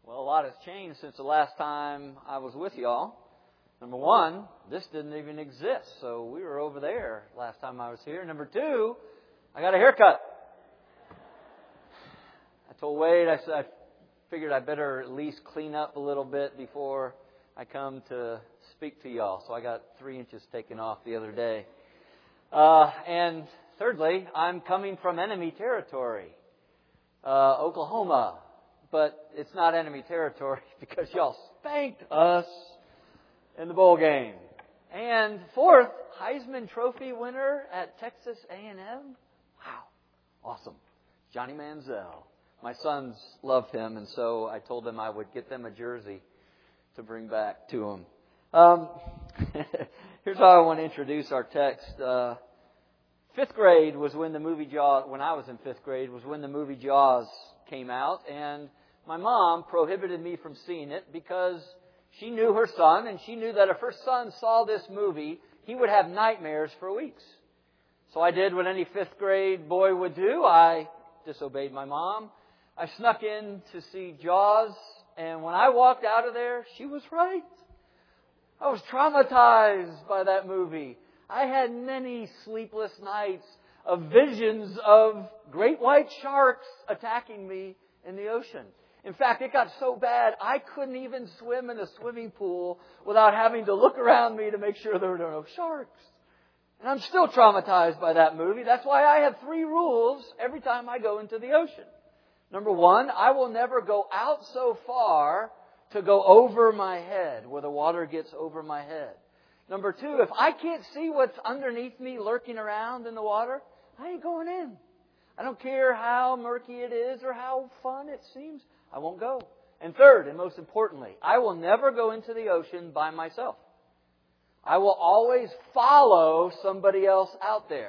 Well, a lot has changed since the last time I was with y'all. Number one, this didn't even exist, so we were over there last time I was here. Number two, I got a haircut. I told Wade, I figured I better at least clean up a little bit before I come to speak to y'all. So I got 3 inches taken off the other day. And thirdly, I'm coming from enemy territory, Oklahoma. But it's not enemy territory because y'all spanked us in the bowl game. And fourth, Heisman Trophy winner at Texas A&M. Wow. Awesome. Johnny Manziel. My sons love him, and so I told them I would get them a jersey to bring back to them. Here's how I want to introduce our text. Fifth grade was when the movie Jaws, when I was in fifth grade, was when the movie Jaws came out, and my mom prohibited me from seeing it because she knew her son, and she knew that if her son saw this movie, he would have nightmares for weeks. So I did what any fifth grade boy would do. I disobeyed my mom. I snuck in to see Jaws, and when I walked out of there, she was right. I was traumatized by that movie. I had many sleepless nights of visions of great white sharks attacking me in the ocean. In fact, it got so bad, I couldn't even swim in a swimming pool without having to look around me to make sure there were no sharks. And I'm still traumatized by that movie. That's why I have 3 rules every time I go into the ocean. Number 1, I will never go out so far to go over my head, where the water gets over my head. Number 2, if I can't see what's underneath me lurking around in the water, I ain't going in. I don't care how murky it is or how fun it seems. I won't go. And third, and most importantly, I will never go into the ocean by myself. I will always follow somebody else out there.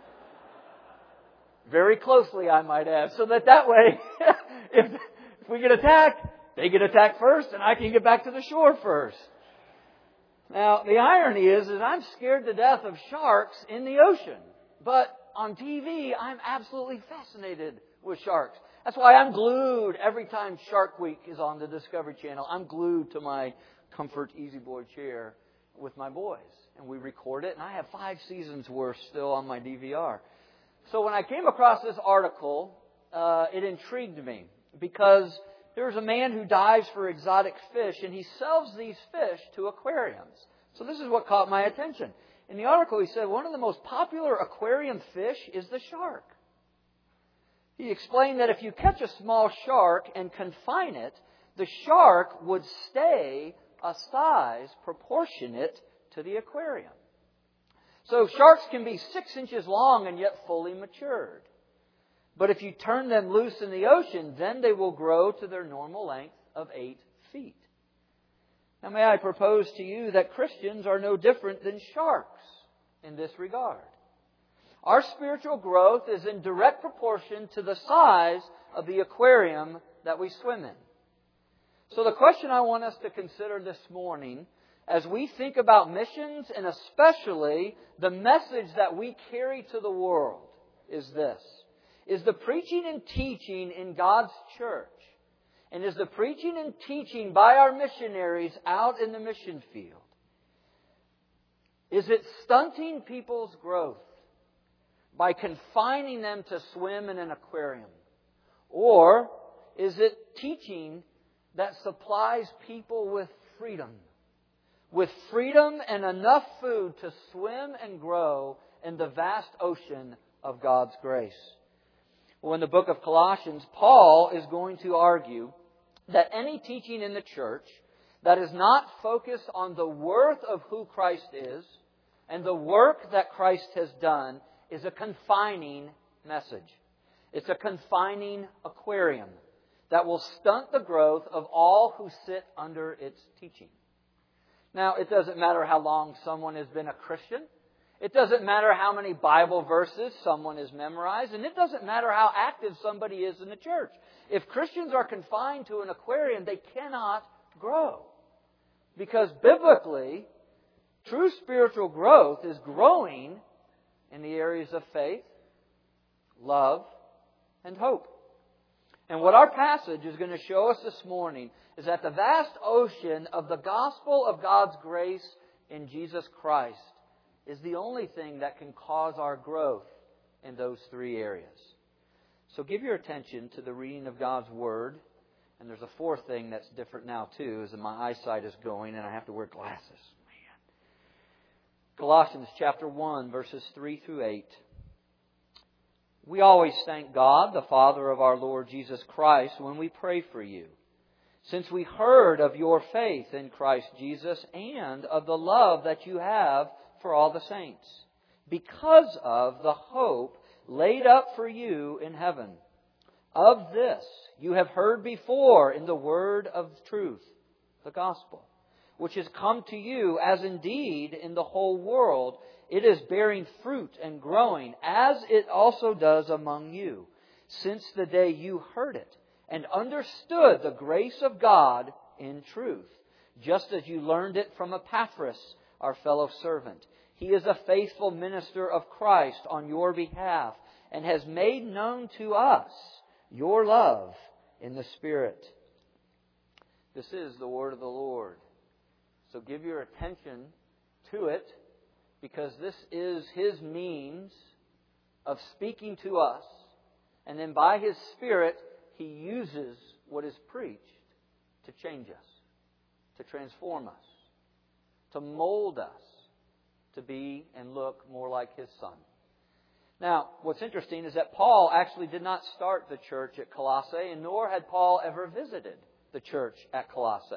Very closely, I might add, so that way, if we get attacked, they get attacked first, and I can get back to the shore first. Now, the irony is that I'm scared to death of sharks in the ocean. But on TV, I'm absolutely fascinated with sharks. That's why I'm glued every time Shark Week is on the Discovery Channel. I'm glued to my comfort Easy Boy chair with my boys. And we record it, and I have 5 seasons worth still on my DVR. So when I came across this article, it intrigued me because there's a man who dives for exotic fish, and he sells these fish to aquariums. So this is what caught my attention. In the article, he said one of the most popular aquarium fish is the shark. He explained that if you catch a small shark and confine it, the shark would stay a size proportionate to the aquarium. So sharks can be 6 inches long and yet fully matured. But if you turn them loose in the ocean, then they will grow to their normal length of 8 feet. Now, may I propose to you that Christians are no different than sharks in this regard. Our spiritual growth is in direct proportion to the size of the aquarium that we swim in. So the question I want us to consider this morning as we think about missions and especially the message that we carry to the world is this. Is the preaching and teaching in God's church, and is the preaching and teaching by our missionaries out in the mission field, is it stunting people's growth by confining them to swim in an aquarium? Or is it teaching that supplies people with freedom? With freedom and enough food to swim and grow in the vast ocean of God's grace. Well, in the book of Colossians, Paul is going to argue that any teaching in the church that is not focused on the worth of who Christ is and the work that Christ has done is a confining message. It's a confining aquarium that will stunt the growth of all who sit under its teaching. Now, it doesn't matter how long someone has been a Christian. It doesn't matter how many Bible verses someone has memorized. And it doesn't matter how active somebody is in the church. If Christians are confined to an aquarium, they cannot grow. Because biblically, true spiritual growth is growing in the areas of faith, love, and hope. And what our passage is going to show us this morning is that the vast ocean of the gospel of God's grace in Jesus Christ is the only thing that can cause our growth in those three areas. So give your attention to the reading of God's Word. And there's a fourth thing that's different now too, is that my eyesight is going and I have to wear glasses. Man. Colossians chapter 1, verses 3 through 8. We always thank God, the Father of our Lord Jesus Christ, when we pray for you, since we heard of your faith in Christ Jesus and of the love that you have for all the saints, because of the hope laid up for you in heaven. Of this you have heard before in the word of truth, the gospel, which has come to you, as indeed in the whole world it is bearing fruit and growing, as it also does among you, since the day you heard it and understood the grace of God in truth, just as you learned it from Epaphras, our fellow servant. He is a faithful minister of Christ on your behalf and has made known to us your love in the Spirit. This is the word of the Lord. So give your attention to it, because this is His means of speaking to us. And then by His Spirit, He uses what is preached to change us, to transform us, to mold us, to be and look more like His Son. Now, what's interesting is that Paul actually did not start the church at Colossae, and nor had Paul ever visited the church at Colossae.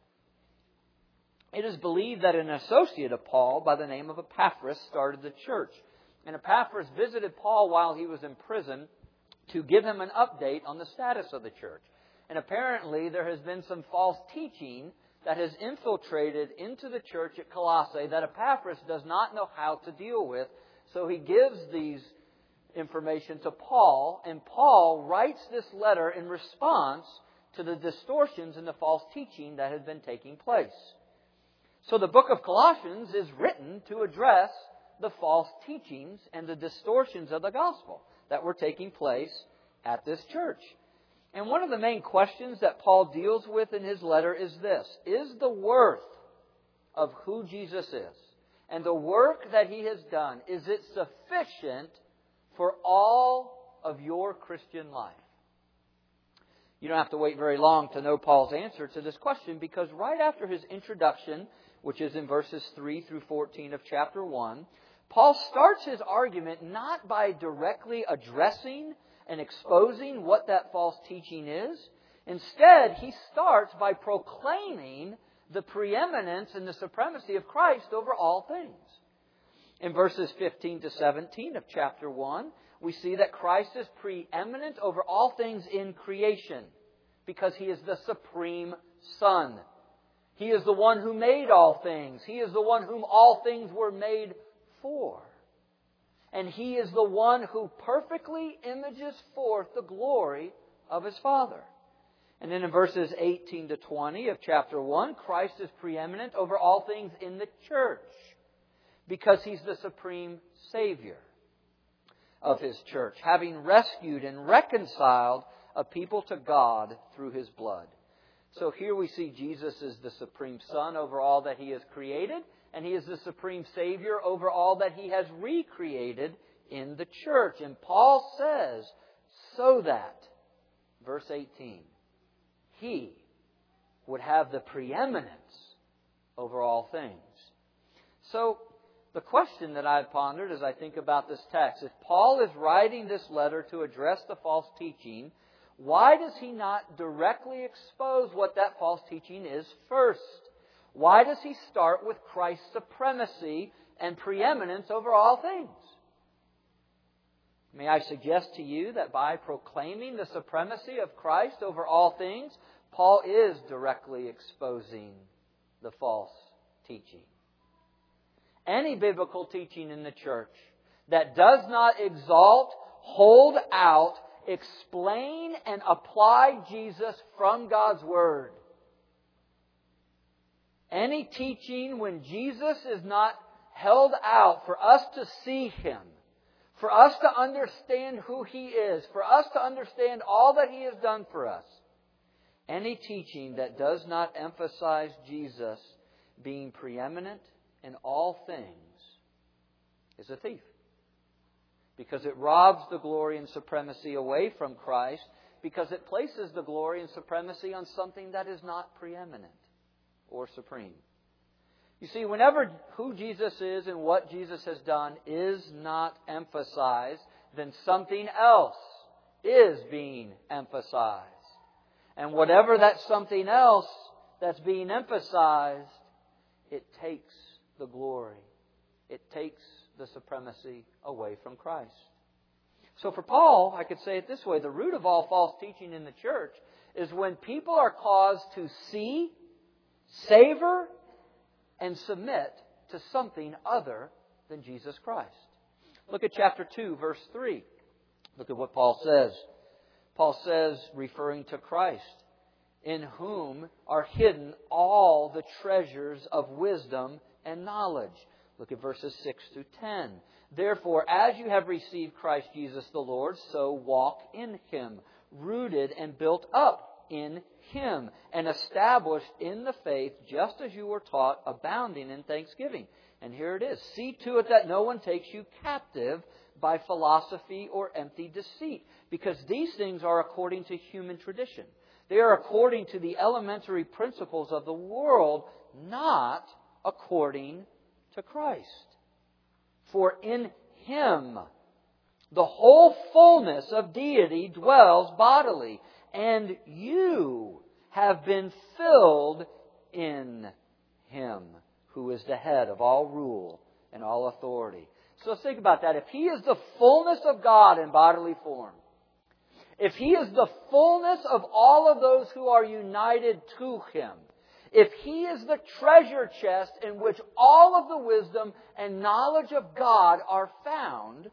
It is believed that an associate of Paul by the name of Epaphras started the church. And Epaphras visited Paul while he was in prison to give him an update on the status of the church. And apparently there has been some false teaching that has infiltrated into the church at Colossae that Epaphras does not know how to deal with. So he gives these information to Paul, and Paul writes this letter in response to the distortions and the false teaching that had been taking place. So the book of Colossians is written to address the false teachings and the distortions of the gospel that were taking place at this church. And one of the main questions that Paul deals with in his letter is this: is the worth of who Jesus is and the work that He has done, is it sufficient for all of your Christian life? You don't have to wait very long to know Paul's answer to this question, because right after his introduction, which is in verses 3 through 14 of chapter 1, Paul starts his argument not by directly addressing and exposing what that false teaching is. Instead, he starts by proclaiming the preeminence and the supremacy of Christ over all things. In verses 15 to 17 of chapter 1, we see that Christ is preeminent over all things in creation because He is the supreme Son. He is the one who made all things. He is the one whom all things were made for. And He is the one who perfectly images forth the glory of His Father. And then in verses 18 to 20 of chapter 1, Christ is preeminent over all things in the church because He's the supreme Savior of His church, having rescued and reconciled a people to God through His blood. So here we see Jesus is the supreme Son over all that He has created, and He is the supreme Savior over all that He has recreated in the church. And Paul says, so that, verse 18, He would have the preeminence over all things. So, the question that I've pondered as I think about this text, if Paul is writing this letter to address the false teaching, why does he not directly expose what that false teaching is first? Why does he start with Christ's supremacy and preeminence over all things? May I suggest to you that by proclaiming the supremacy of Christ over all things, Paul is directly exposing the false teaching. Any biblical teaching in the church that does not exalt, hold out, explain, and apply Jesus from God's Word. Any teaching when Jesus is not held out for us to see Him, for us to understand who He is, for us to understand all that He has done for us. Any teaching that does not emphasize Jesus being preeminent in all things is a thief. Because it robs the glory and supremacy away from Christ, because it places the glory and supremacy on something that is not preeminent or supreme. You see, whenever who Jesus is and what Jesus has done is not emphasized, then something else is being emphasized. And whatever that something else that's being emphasized, it takes the glory. It takes the supremacy away from Christ. So for Paul, I could say it this way, the root of all false teaching in the church is when people are caused to see, savor, and submit to something other than Jesus Christ. Look at chapter 2, verse 3. Look at what Paul says. Paul says, referring to Christ, in whom are hidden all the treasures of wisdom and knowledge. Look at verses 6 through 10. Therefore, as you have received Christ Jesus the Lord, so walk in Him, rooted and built up in Him, and established in the faith, just as you were taught, abounding in thanksgiving. And here it is. See to it that no one takes you captive by philosophy or empty deceit, because these things are according to human tradition. They are according to the elementary principles of the world, not according to Christ. For in Him the whole fullness of deity dwells bodily, and you have been filled in Him, who is the head of all rule and all authority. So let's think about that. If He is the fullness of God in bodily form, if He is the fullness of all of those who are united to Him, if He is the treasure chest in which all of the wisdom and knowledge of God are found,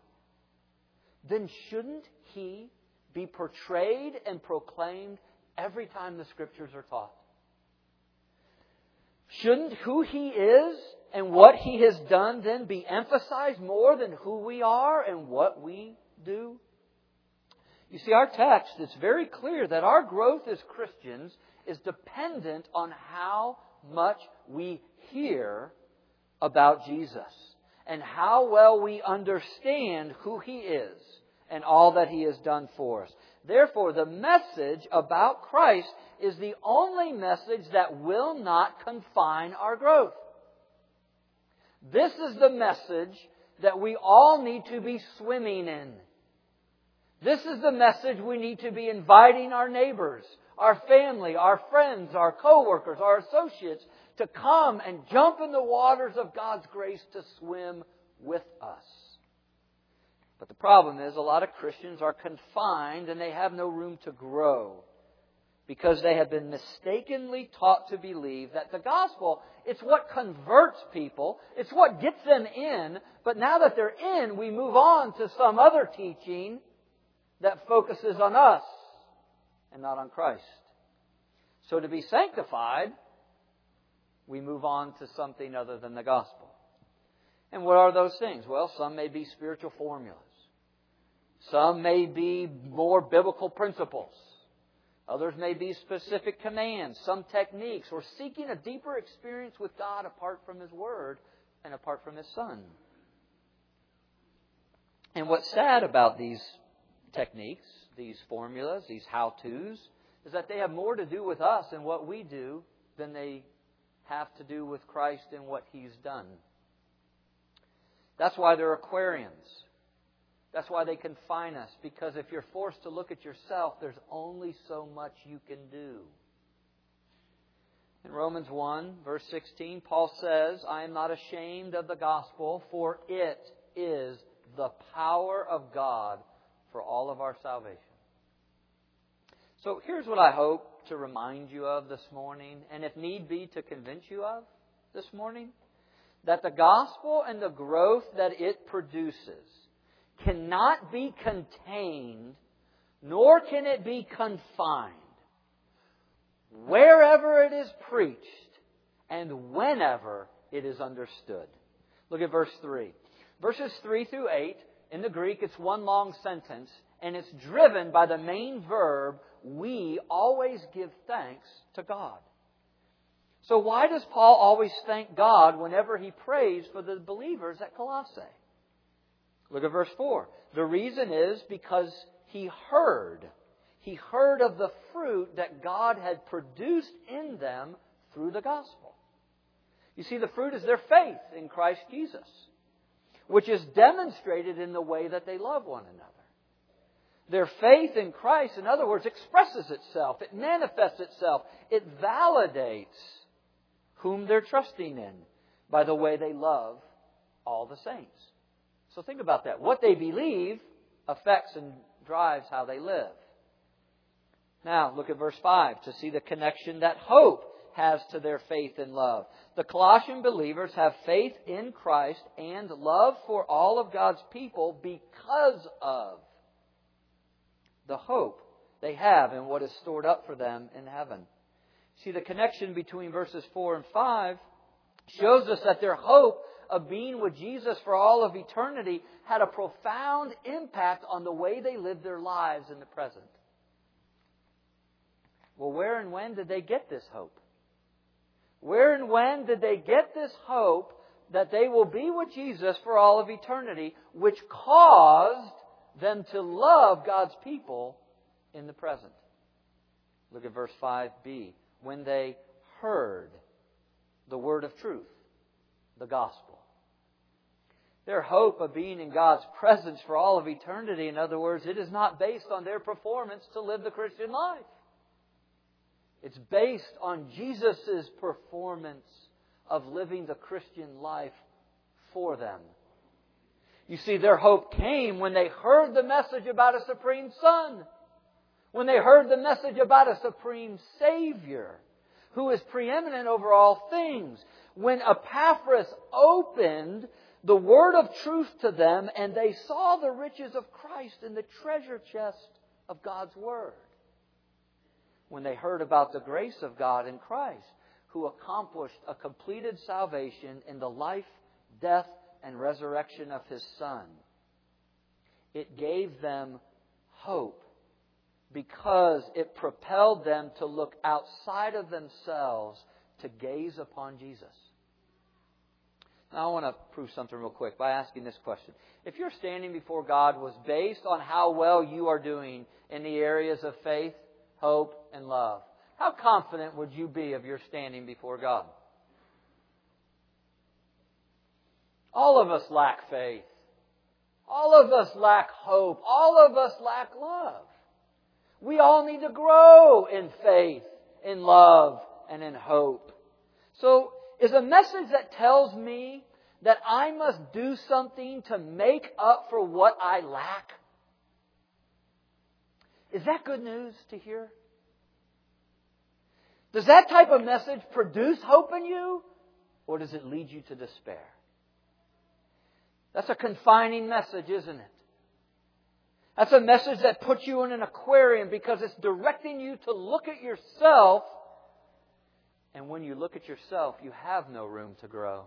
then shouldn't He be portrayed and proclaimed every time the Scriptures are taught? Shouldn't who He is and what He has done then be emphasized more than who we are and what we do? You see, our text, it's very clear that our growth as Christians is dependent on how much we hear about Jesus and how well we understand who He is and all that He has done for us. Therefore, the message about Christ is the only message that will not confine our growth. This is the message that we all need to be swimming in. This is the message we need to be inviting our neighbors, our family, our friends, our co-workers, our associates to come and jump in the waters of God's grace to swim with us. But the problem is a lot of Christians are confined and they have no room to grow because they have been mistakenly taught to believe that the gospel, it's what converts people, it's what gets them in, but now that they're in, we move on to some other teaching that focuses on us and not on Christ. So to be sanctified, we move on to something other than the gospel. And what are those things? Well, some may be spiritual formulas. Some may be more biblical principles. Others may be specific commands, some techniques, or seeking a deeper experience with God apart from His Word and apart from His Son. And what's sad about these techniques, these formulas, these how-tos, is that they have more to do with us and what we do than they have to do with Christ and what He's done. That's why they're aquariums. That's why they confine us, because if you're forced to look at yourself, there's only so much you can do. In Romans 1, verse 16, Paul says, I am not ashamed of the gospel, for it is the power of God for all of our salvation. So here's what I hope to remind you of this morning, and if need be, to convince you of this morning, that the gospel and the growth that it produces cannot be contained, nor can it be confined, wherever it is preached and whenever it is understood. Look at verse 3. Verses 3 through 8 In the Greek, it's one long sentence, and it's driven by the main verb, we always give thanks to God. So why does Paul always thank God whenever he prays for the believers at Colossae? Look at verse 4. The reason is because he heard. He heard of the fruit that God had produced in them through the gospel. You see, the fruit is their faith in Christ Jesus, which is demonstrated in the way that they love one another. Their faith in Christ, in other words, expresses itself. It manifests itself. It validates whom they're trusting in by the way they love all the saints. So think about that. What they believe affects and drives how they live. Now, look at verse 5 to see the connection that hope has to their faith and love. The Colossian believers have faith in Christ and love for all of God's people because of the hope they have in what is stored up for them in heaven. See, the connection between verses 4 and 5 shows us that their hope of being with Jesus for all of eternity had a profound impact on the way they lived their lives in the present. Well, where and when did they get this hope? Where and when did they get this hope that they will be with Jesus for all of eternity, which caused them to love God's people in the present? Look at verse 5b. When they heard the word of truth, the gospel. Their hope of being in God's presence for all of eternity, in other words, it is not based on their performance to live the Christian life. It's based on Jesus' performance of living the Christian life for them. You see, their hope came when they heard the message about a Supreme Son. When they heard the message about a Supreme Savior who is preeminent over all things. When Epaphras opened the word of truth to them and they saw the riches of Christ in the treasure chest of God's Word. When they heard about the grace of God in Christ, who accomplished a completed salvation in the life, death, and resurrection of His Son. It gave them hope because it propelled them to look outside of themselves to gaze upon Jesus. Now I want to prove something real quick by asking this question. If your standing before God was based on how well you are doing in the areas of faith, hope, and love, how confident would you be of your standing before God? All of us lack faith. All of us lack hope. All of us lack love. We all need to grow in faith, in love, and in hope. So, is a message that tells me that I must do something to make up for what I lack? Is that good news to hear? Does that type of message produce hope in you? Or does it lead you to despair? That's a confining message, isn't it? That's a message that puts you in an aquarium because it's directing you to look at yourself. And when you look at yourself, you have no room to grow.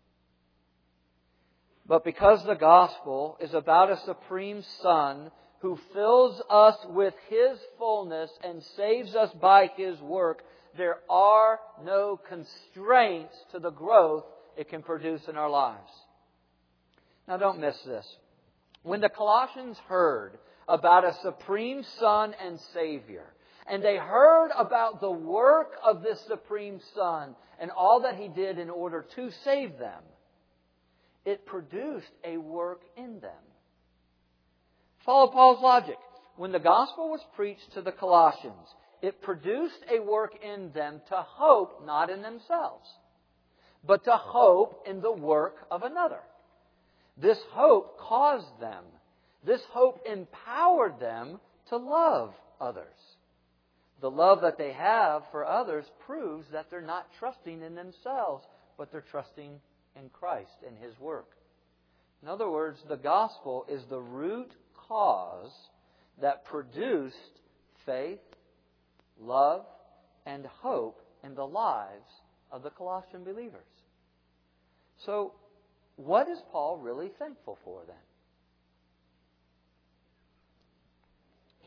But because the gospel is about a Supreme Son who fills us with His fullness and saves us by His work, there are no constraints to the growth it can produce in our lives. Now don't miss this. When the Colossians heard about a Supreme Son and Savior, and they heard about the work of this Supreme Son and all that He did in order to save them, it produced a work in them. Follow Paul's logic. When the gospel was preached to the Colossians, it produced a work in them to hope not in themselves, but to hope in the work of another. This hope caused them, this hope empowered them to love others. The love that they have for others proves that they're not trusting in themselves, but they're trusting in Christ and His work. In other words, the gospel is the root cause that produced faith, love, and hope in the lives of the Colossian believers. So, what is Paul really thankful for then?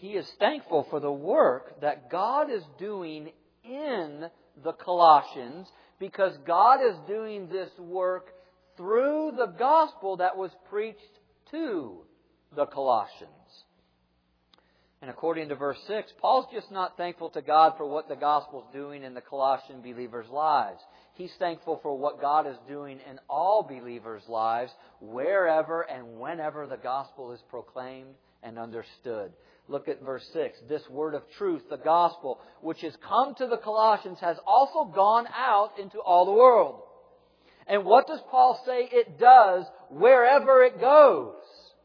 he is thankful for the work that God is doing in the Colossians, because God is doing this work through the gospel that was preached to the Colossians. And according to verse 6, Paul's just not thankful to God for what the gospel is doing in the Colossian believers' lives. He's thankful for what God is doing in all believers' lives, wherever and whenever the gospel is proclaimed and understood. Look at verse 6. This word of truth, the gospel, which has come to the Colossians, has also gone out into all the world. And what does Paul say it does wherever it goes?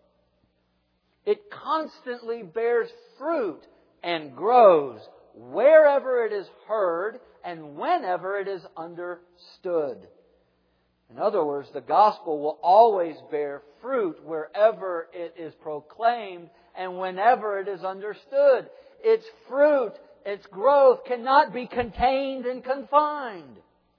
It constantly bears fruit and grows wherever it is heard and whenever it is understood. In other words, the gospel will always bear fruit wherever it is proclaimed and whenever it is understood. Its fruit, its growth cannot be contained and confined.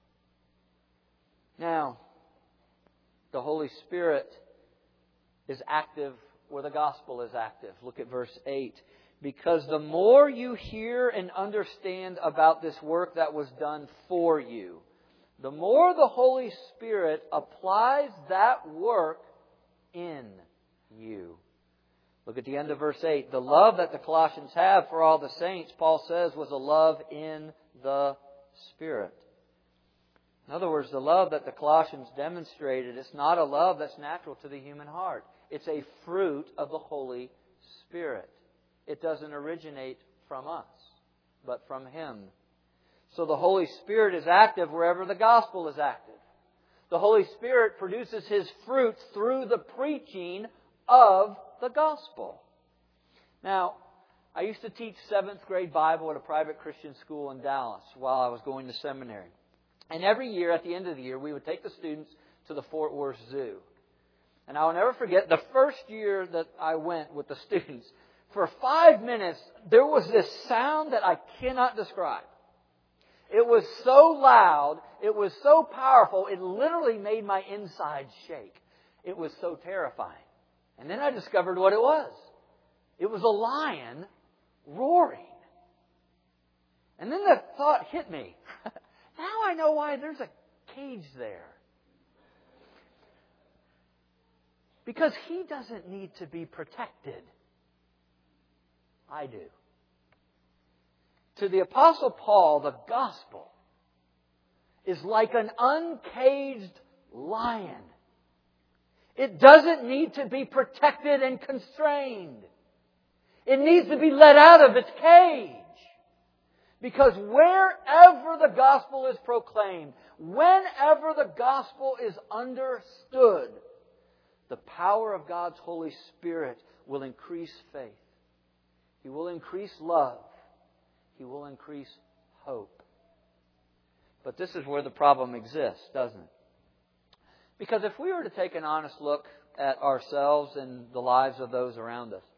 Now, the Holy Spirit is active where the gospel is active. Look at verse 8. Because the more you hear and understand about this work that was done for you, the more the Holy Spirit applies that work in you. Look at the end of verse 8. The love that the Colossians have for all the saints, Paul says, was a love in the Spirit. In other words, the love that the Colossians demonstrated is not a love that's natural to the human heart. It's a fruit of the Holy Spirit. It doesn't originate from us, but from Him. So the Holy Spirit is active wherever the gospel is active. The Holy Spirit produces His fruits through the preaching of the gospel. Now, I used to teach 7th grade Bible at a private Christian school in Dallas while I was going to seminary. And every year, at the end of the year, we would take the students to the Fort Worth Zoo. And I'll never forget the first year that I went with the students. For 5 minutes, there was this sound that I cannot describe. It was so loud, it was so powerful, it literally made my insides shake. It was so terrifying. And then I discovered what it was. It was a lion roaring. And then the thought hit me. Now I know why there's a cage there. Because he doesn't need to be protected. I do. To the Apostle Paul, the gospel is like an uncaged lion. It doesn't need to be protected and constrained. It needs to be let out of its cage. Because wherever the gospel is proclaimed, whenever the gospel is understood, the power of God's Holy Spirit will increase faith. He will increase love. He will increase hope. But this is where the problem exists, doesn't it? Because if we were to take an honest look at ourselves and the lives of those around us,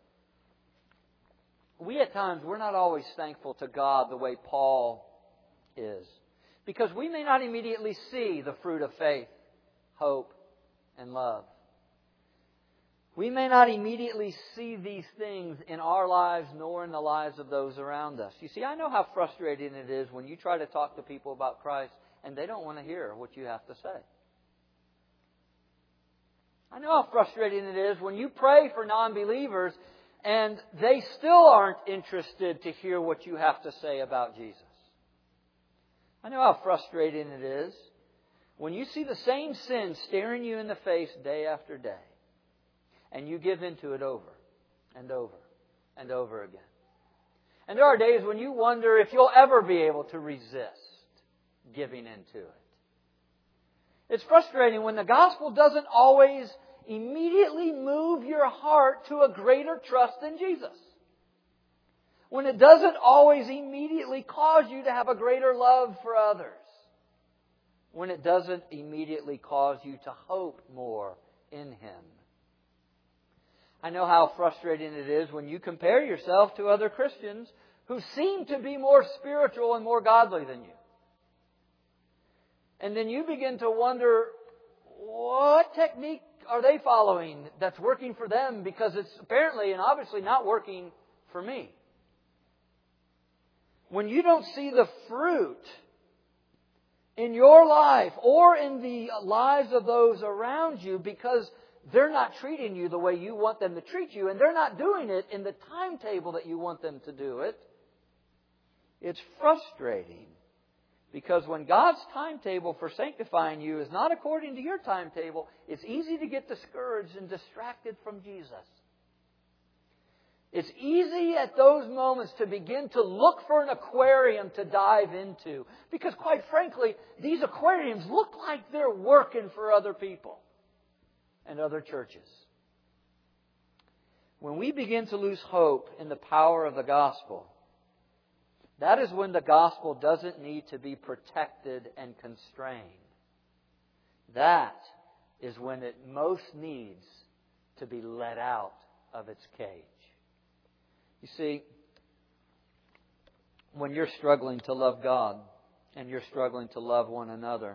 we at times, we're not always thankful to God the way Paul is. Because we may not immediately see the fruit of faith, hope, and love. We may not immediately see these things in our lives nor in the lives of those around us. You see, I know how frustrating it is when you try to talk to people about Christ and they don't want to hear what you have to say. I know how frustrating it is when you pray for non-believers and they still aren't interested to hear what you have to say about Jesus. I know how frustrating it is when you see the same sin staring you in the face day after day. And you give into it over and over and over again. And there are days when you wonder if you'll ever be able to resist giving into it. It's frustrating when the gospel doesn't always immediately move your heart to a greater trust in Jesus. When it doesn't always immediately cause you to have a greater love for others. When it doesn't immediately cause you to hope more in Him. I know how frustrating it is when you compare yourself to other Christians who seem to be more spiritual and more godly than you. And then you begin to wonder, what technique are they following that's working for them? Because it's apparently and obviously not working for me. When you don't see the fruit in your life or in the lives of those around you because they're not treating you the way you want them to treat you, and they're not doing it in the timetable that you want them to do it, it's frustrating. Because when God's timetable for sanctifying you is not according to your timetable, it's easy to get discouraged and distracted from Jesus. It's easy at those moments to begin to look for an aquarium to dive into. Because quite frankly, these aquariums look like they're working for other people and other churches. When we begin to lose hope in the power of the gospel, that is when the gospel doesn't need to be protected and constrained. That is when it most needs to be let out of its cage. You see, when you're struggling to love God and you're struggling to love one another,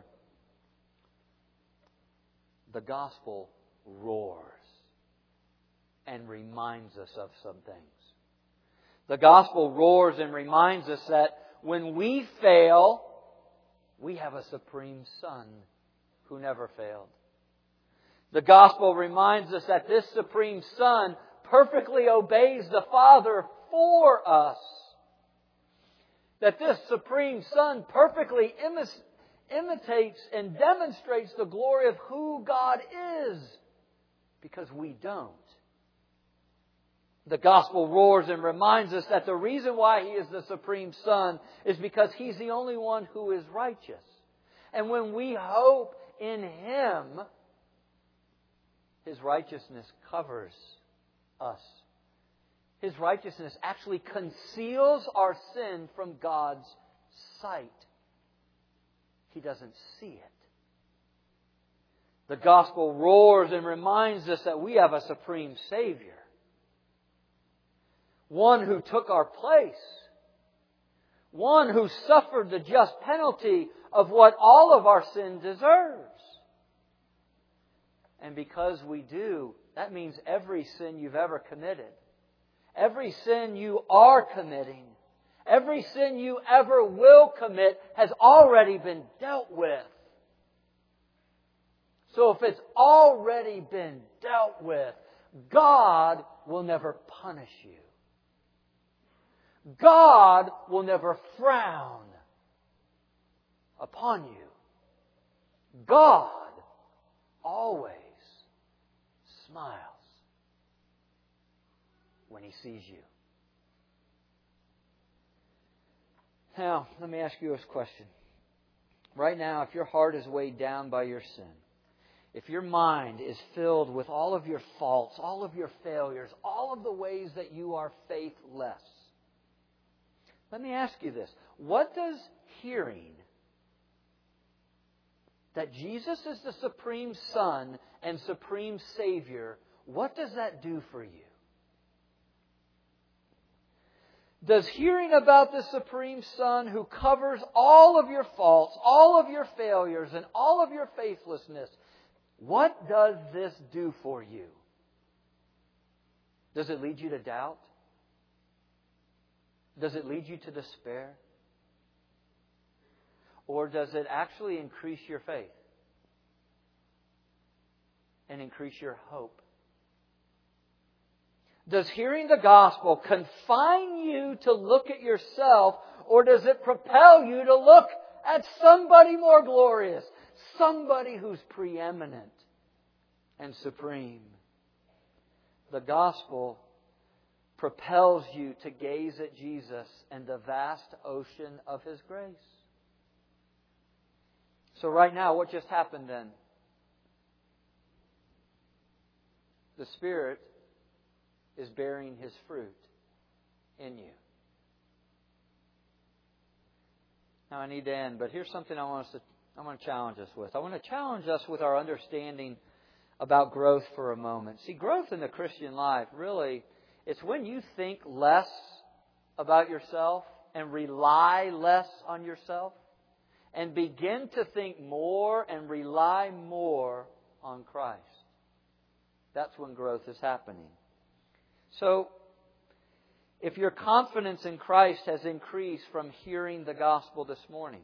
the gospel roars and reminds us of some things. The gospel roars and reminds us that when we fail, we have a supreme Son who never failed. The gospel reminds us that this supreme Son perfectly obeys the Father for us. That this supreme Son perfectly imitates and demonstrates the glory of who God is, because we don't. The gospel roars and reminds us that the reason why He is the supreme Son is because He's the only one who is righteous. And when we hope in Him, His righteousness covers us. His righteousness actually conceals our sin from God's sight. He doesn't see it. The gospel roars and reminds us that we have a supreme Savior. One who took our place. One who suffered the just penalty of what all of our sin deserves. And because we do, that means every sin you've ever committed, every sin you are committing, every sin you ever will commit has already been dealt with. So if it's already been dealt with, God will never punish you. God will never frown upon you. God always smiles when He sees you. Now, let me ask you this question. Right now, if your heart is weighed down by your sin, if your mind is filled with all of your faults, all of your failures, all of the ways that you are faithless, let me ask you this. What does hearing that Jesus is the supreme Son and supreme Savior, what does that do for you? Does hearing about the supreme Son who covers all of your faults, all of your failures, and all of your faithlessness, what does this do for you? Does it lead you to doubt? Does it lead you to despair? Or does it actually increase your faith and increase your hope? Does hearing the gospel confine you to look at yourself, or does it propel you to look at somebody more glorious, somebody who's preeminent and supreme? The gospel propels you to gaze at Jesus and the vast ocean of His grace. So right now, what just happened then? The Spirit is bearing His fruit in you. Now I need to end, but here's something I want to challenge us with. I want to challenge us with our understanding about growth for a moment. See, growth in the Christian life, really, it's when you think less about yourself and rely less on yourself and begin to think more and rely more on Christ. That's when growth is happening. So, If your confidence in Christ has increased from hearing the gospel this morning,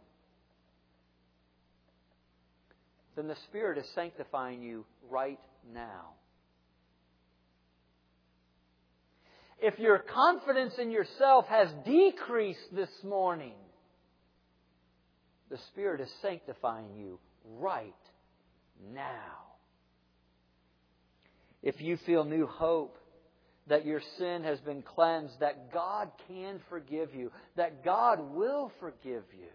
then the Spirit is sanctifying you right now. If your confidence in yourself has decreased this morning, the Spirit is sanctifying you right now. If you feel new hope, that your sin has been cleansed, that God can forgive you, that God will forgive you,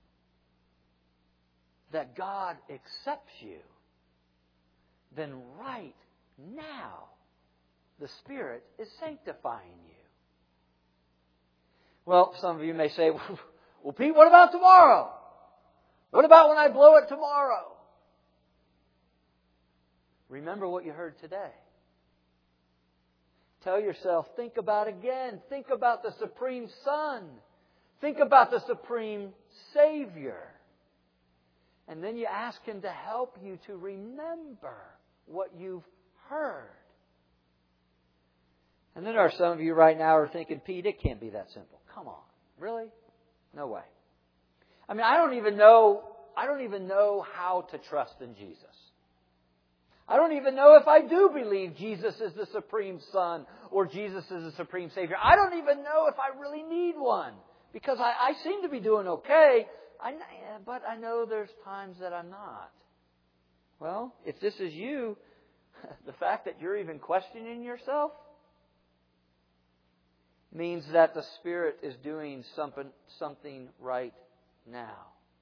that God accepts you, then right now the Spirit is sanctifying you. Well, some of you may say, well, Pete, what about tomorrow? What about when I blow it tomorrow? Remember what you heard today. Tell yourself, think about again. Think about the Supreme Son. Think about the Supreme Savior. And then you ask Him to help you to remember what you've heard. And then there are some of you right now who are thinking, Pete, it can't be that simple. Come on. Really? No way. I mean, I don't even know how to trust in Jesus. I don't even know if I do believe Jesus is the Supreme Son or Jesus is the Supreme Savior. I don't even know if I really need one because I seem to be doing okay, but I know there's times that I'm not. Well, if this is you, the fact that you're even questioning yourself means that the Spirit is doing something right now.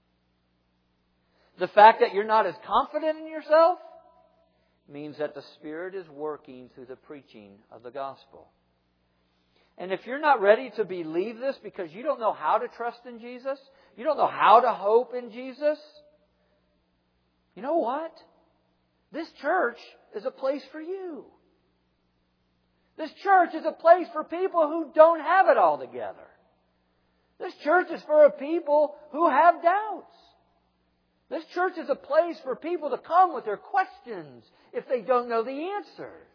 The fact that you're not as confident in yourself means that the Spirit is working through the preaching of the gospel. And if you're not ready to believe this because you don't know how to trust in Jesus, you don't know how to hope in Jesus, you know what? This church is a place for you. This church is a place for people who don't have it all together. This church is for a people who have doubts. This church is a place for people to come with their questions if they don't know the answers.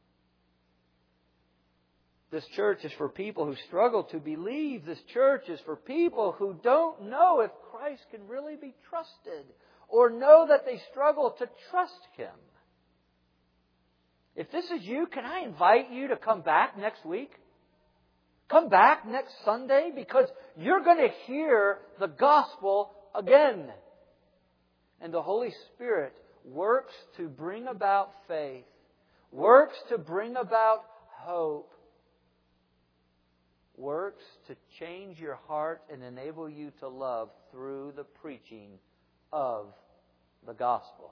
This church is for people who struggle to believe. This church is for people who don't know if Christ can really be trusted or know that they struggle to trust Him. If this is you, can I invite you to come back next week? Come back next Sunday because you're going to hear the gospel again. And the Holy Spirit works to bring about faith, works to bring about hope, works to change your heart and enable you to love through the preaching of the gospel.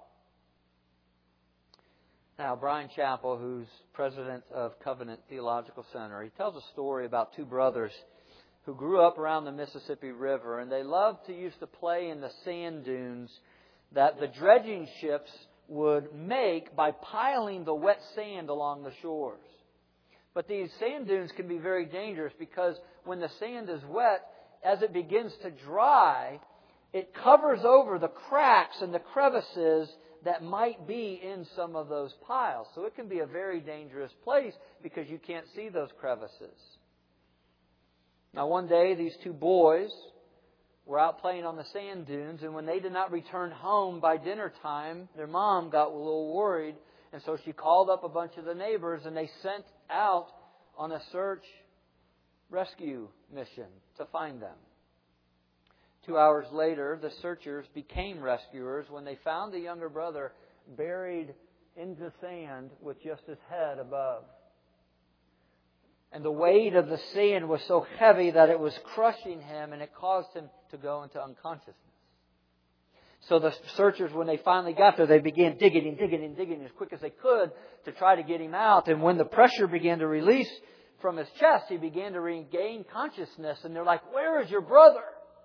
Now, Brian Chappell, who's president of Covenant Theological Center, he tells a story about two brothers who grew up around the Mississippi River, and they loved to used to play in the sand dunes that the dredging ships would make by piling the wet sand along the shores. But these sand dunes can be very dangerous because when the sand is wet, as it begins to dry, it covers over the cracks and the crevices that might be in some of those piles. So it can be a very dangerous place because you can't see those crevices. Now one day, these two boys were out playing on the sand dunes, and when they did not return home by dinner time, their mom got a little worried, and so she called up a bunch of the neighbors, and they sent out on a search rescue mission to find them. 2 hours later, the searchers became rescuers when they found the younger brother buried in the sand with just his head above. And the weight of the sand was so heavy that it was crushing him, and it caused him to go into unconsciousness. So the searchers, when they finally got there, they began digging as quick as they could to try to get him out. And when the pressure began to release from his chest, he began to regain consciousness. And they're like, "Where is your brother?"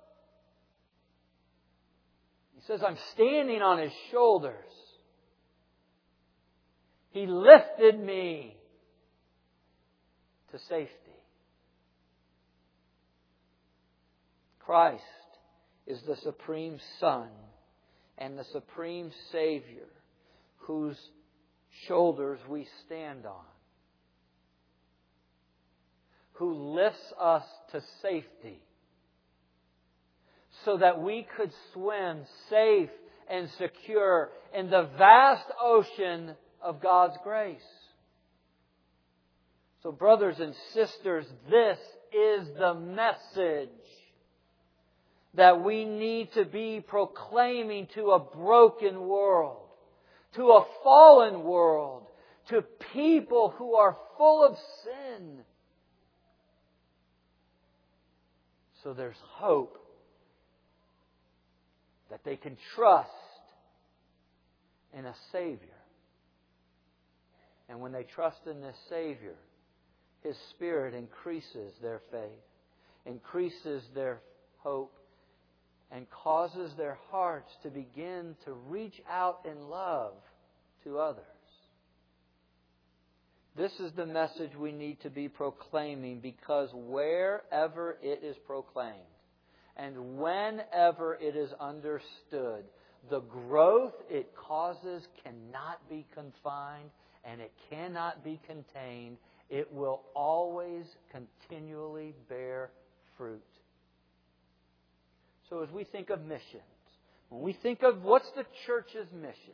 He says, "I'm standing on his shoulders. He lifted me to safety." Christ is the Supreme Son and the Supreme Savior whose shoulders we stand on, who lifts us to safety so that we could swim safe and secure in the vast ocean of God's grace. So, brothers and sisters, this is the message that we need to be proclaiming to a broken world, to a fallen world, to people who are full of sin. So there's hope that they can trust in a Savior. And when they trust in this Savior, His Spirit increases their faith, increases their hope, and causes their hearts to begin to reach out in love to others. This is the message we need to be proclaiming, because wherever it is proclaimed and whenever it is understood, the growth it causes cannot be confined and it cannot be contained. It will always continually bear fruit. So as we think of missions, when we think of what's the church's mission,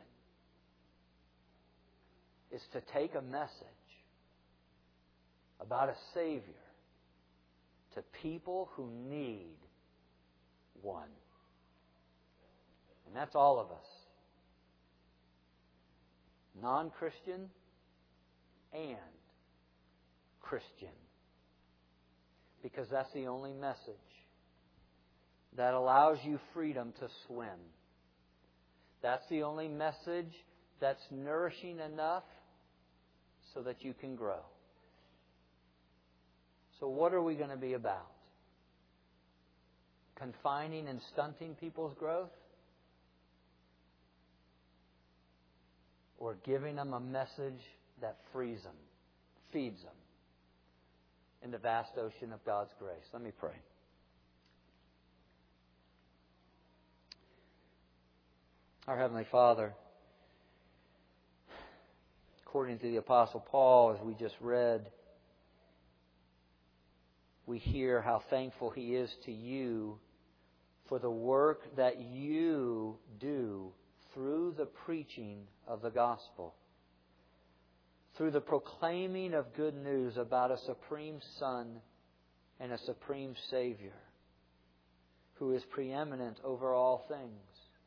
is to take a message about a Savior to people who need one. And that's all of us. Non-Christian and Christian. Because that's the only message that allows you freedom to swim. That's the only message that's nourishing enough so that you can grow. So what are we going to be about? Confining and stunting people's growth? Or giving them a message that frees them, feeds them in the vast ocean of God's grace? Let me pray. Our Heavenly Father, according to the Apostle Paul, as we just read, we hear how thankful he is to you for the work that you do through the preaching of the gospel, through the proclaiming of good news about a supreme Son and a supreme Savior who is preeminent over all things.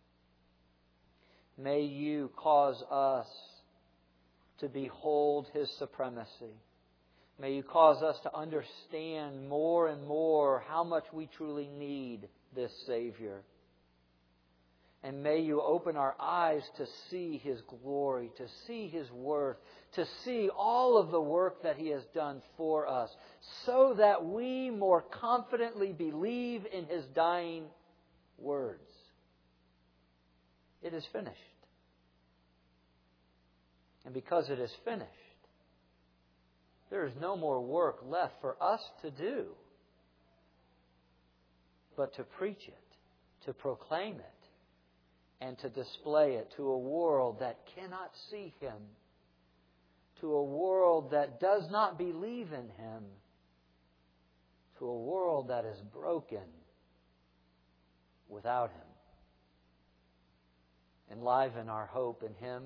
May you cause us to behold His supremacy. May you cause us to understand more and more how much we truly need this Savior. And may you open our eyes to see His glory, to see His worth, to see all of the work that He has done for us, so that we more confidently believe in His dying words. It is finished. And because it is finished, there is no more work left for us to do but to preach it, to proclaim it, and to display it to a world that cannot see Him, to a world that does not believe in Him, to a world that is broken without Him. Enliven our hope in Him.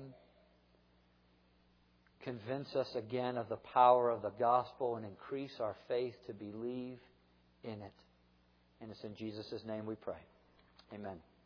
Convince us again of the power of the gospel and increase our faith to believe in it. And it's in Jesus' name we pray. Amen.